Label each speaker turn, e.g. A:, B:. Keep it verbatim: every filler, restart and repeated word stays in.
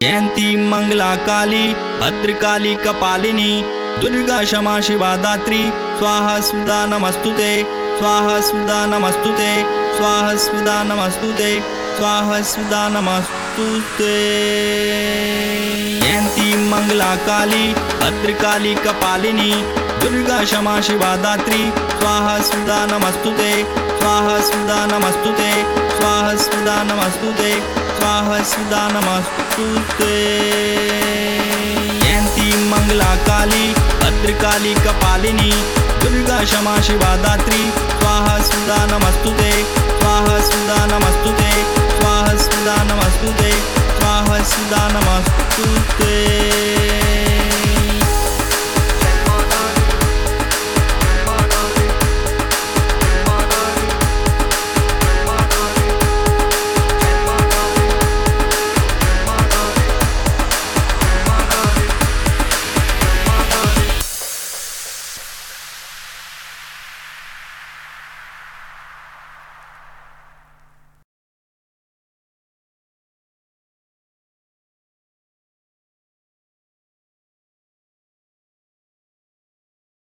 A: जयंती मंगला काली भद्रकाली कपालिनी दुर्गा क्षमा शिवा दात्री स्वाहा सुधा नमस्तुते स्वाहा सुधा नमस्तुते स्वाहा सुधा नमस्तुते स्वाहा सुधा नमस्तुते। जयंती मंगला काली भद्रकाली कपालिनी दुर्गा क्षमा शिवा दात्री स्वाहा सुधा नमस्तुते स्वाहा सुधा नमस्तुते स्वाहा सुधा नमस्तुते स्वाहा सुधा नमस्तुते। जयंती मंगला काली भद्रकाली कपालिनी दुर्गा क्षमा शिवा दात्री स्वाहा सुधा नमस्तुते स्वाहा सुधा नमस्तुते स्वाहा सुधा नमस्तुते स्वाहा सुधा नमस्तुते।